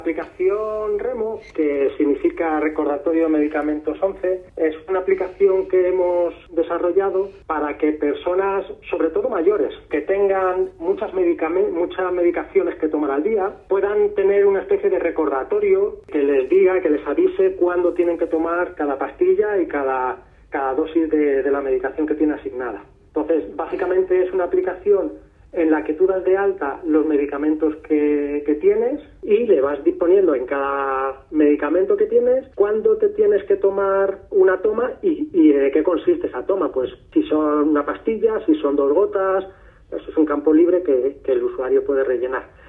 La aplicación Remo, que significa Recordatorio de Medicamentos 11, es una aplicación que hemos desarrollado para que personas, sobre todo mayores, que tengan muchas medicaciones que tomar al día, puedan tener una especie de recordatorio que les diga, que les avise cuándo tienen que tomar cada pastilla y cada dosis de la medicación que tiene asignada. Entonces, básicamente es una aplicación en la que tú das de alta los medicamentos que tienes y le vas disponiendo en cada medicamento que tienes cuándo te tienes que tomar una toma y de qué consiste esa toma. Pues si son una pastilla, si son 2 gotas, eso es un campo libre que el usuario puede rellenar.